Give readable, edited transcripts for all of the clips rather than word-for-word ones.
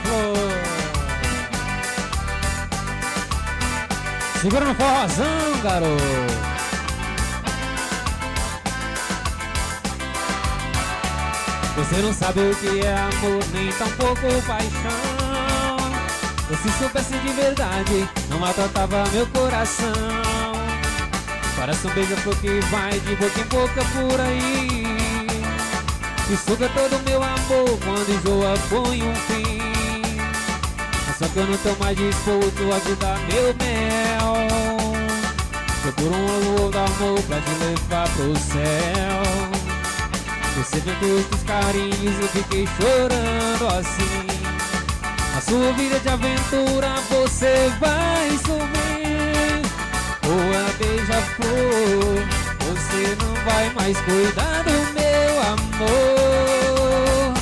beija-flor. Segura no forrozão, garoto. Você não sabe o que é amor, nem tampouco paixão. Se soubesse de verdade, não maltratava meu coração. Parece um beija-flor que vai de boca em boca por aí, e suga todo o meu amor, quando enjoa põe um fim. Só que eu não tô mais disposto a te dar meu mel. Procuro um outro amor pra te levar pro céu. Você vem com os carinhos, eu fiquei chorando assim. A sua vida de aventura você vai sumir. Boa beija-flor, você não vai mais cuidar do meu amor.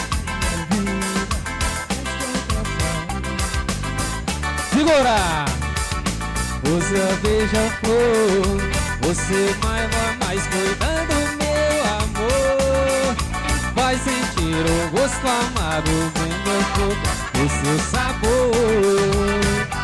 Segura! Você beija-flor, você vai mais cuidar do meu amor. Vai sentir o gosto amargo vendo o seu sabor.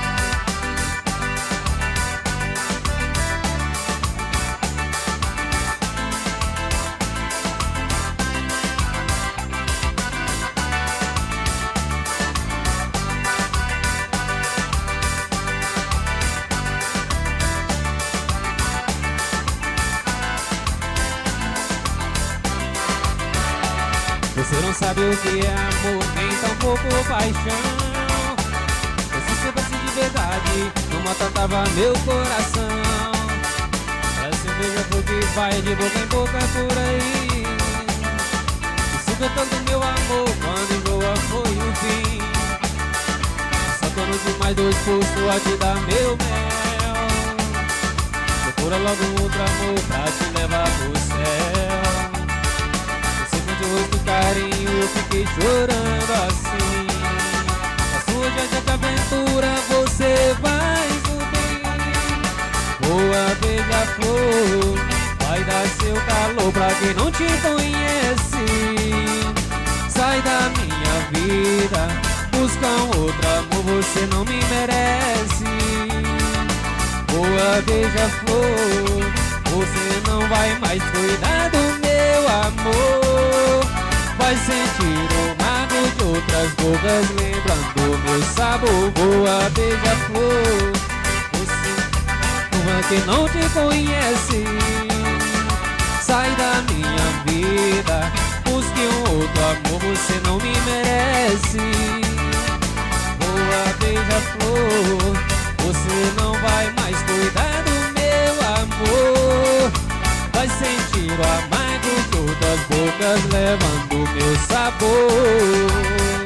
Você não sabe o que é amor, nem tampouco paixão. Se soubesse de verdade, não maltratava meu coração. Parece um beija-flor que vai de boca em boca por aí, e suga todo meu amor, quando enjoa foi o fim. Só tô no demais do esforço a te dar meu mel. Procura logo um outro amor pra te levar pro céu. De rosto carinho, eu fiquei chorando assim. A sua jornada de aventura você vai subir. Boa beija-flor, vai dar seu calor pra quem não te conhece. Sai da minha vida, busca um outro amor, você não me merece. Boa beija-flor, você não vai mais cuidar do meu amor. Vai sentir o mago de outras bocas, lembrando meu sabor. Boa beija-flor, você que não te conhece. Sai da minha vida, busque um outro amor, você não me merece. Boa beija-flor, você não vai mais cuidar do meu amor. Vai sentir o amargo de outras bocas, levando meu sabor.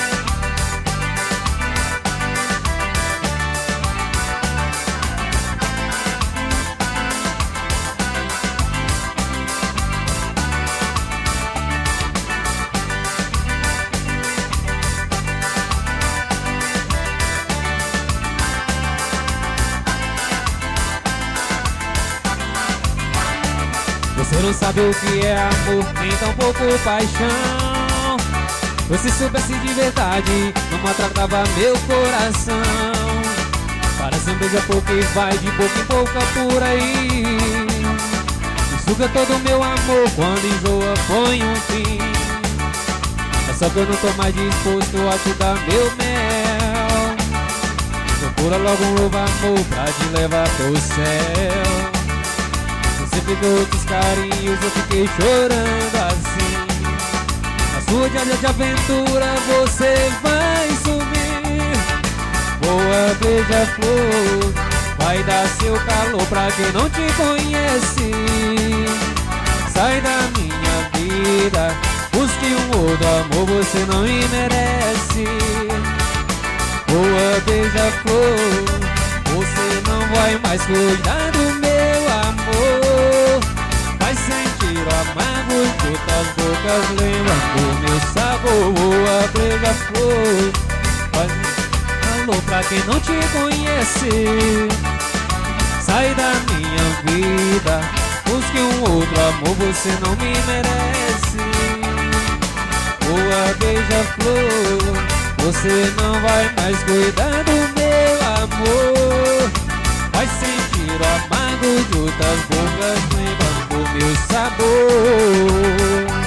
Você não sabe o que é amor, nem tampouco paixão. Se soubesse de verdade, não maltratava meu coração. Parece um beija-flor que vai de boca em boca por aí, e suga todo o meu amor, quando enjoa põe um fim. É só que eu não tô mais disposto a te dar meu mel. Procura logo um novo amor pra te levar pro céu. Você pegou outros carinhos, eu fiquei chorando assim. Na sua jornada de aventura você vai subir. Boa beija-flor, vai dar seu calor pra quem não te conhece. Sai da minha vida, busque um outro amor, você não me merece. Boa beija-flor, você não vai mais cuidar do meu amor. Vai sentir o amargo de outras bocas, lembrando meu sabor. Boa beija-flor, faz calor pra quem não te conhece. Sai da minha vida, busque um outro amor, você não me merece. Boa beija-flor, Você não vai mais cuidar do meu amor. Vai sentir o amargo de outras bocas lembrando do meu sabor.